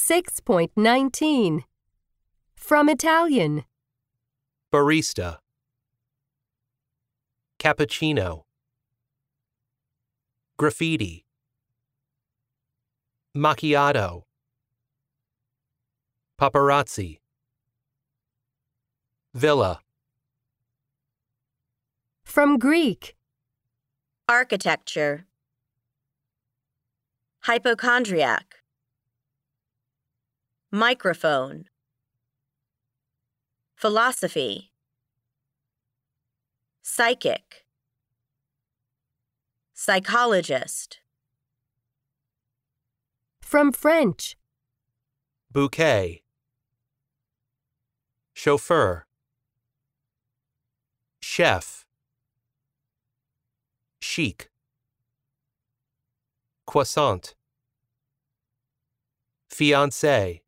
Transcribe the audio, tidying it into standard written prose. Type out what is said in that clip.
6.19. From Italian. Barista. Cappuccino. Graffiti. Macchiato. Paparazzi. Villa. From Greek. Architecture. Hypochondriac. Microphone. Philosophy. Psychic. Psychologist. From French. Bouquet. Chauffeur. Chef. Chic. Croissant. Fiancé.